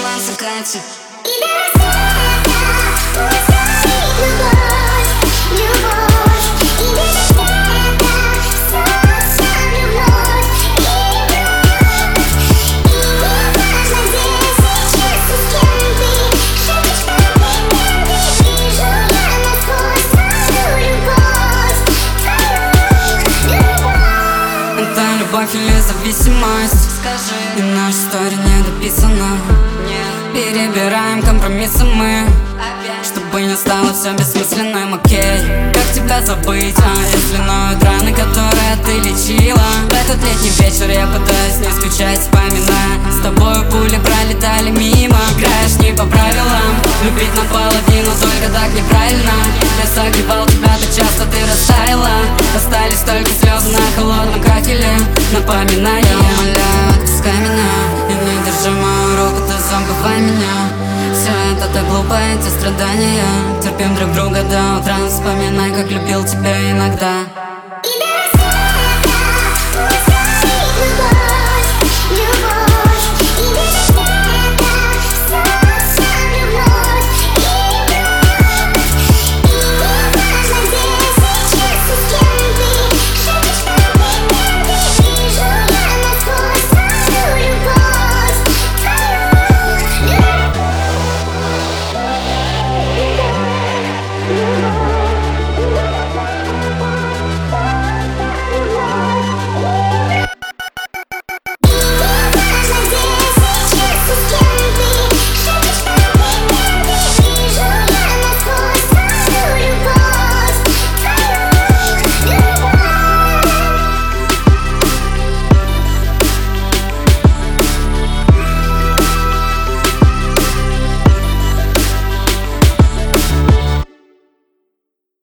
на закате. И до рассвета пусть горит любовь, любовь. И до рассвета снова вновь и вновь. И неважно, где сейчас и с кем ты, шепчешь победы, вижу я насквозь твою любовь, твою любовь. Это любовь или зависимость? Скажи. И наша история не дописана. Перебираем компромиссы мы, чтобы не стало все бессмысленным, окей. Как тебя забыть, если ноют раны, которые ты лечила? В этот летний вечер я пытаюсь не скучать, вспоминая. С тобою пули пролетали мимо. Играешь не по правилам, любить наполовину, только так неправильно. Я согревал тебя так часто, ты растаяла. Остались только слезы на холодном кракеле, напоминая. Я умоляю, отпускай меня и не держи мою руку, ты забывай меня. Все это так глупо, эти страдания. Терпим друг друга до утра, вспоминай, как любил тебя иногда.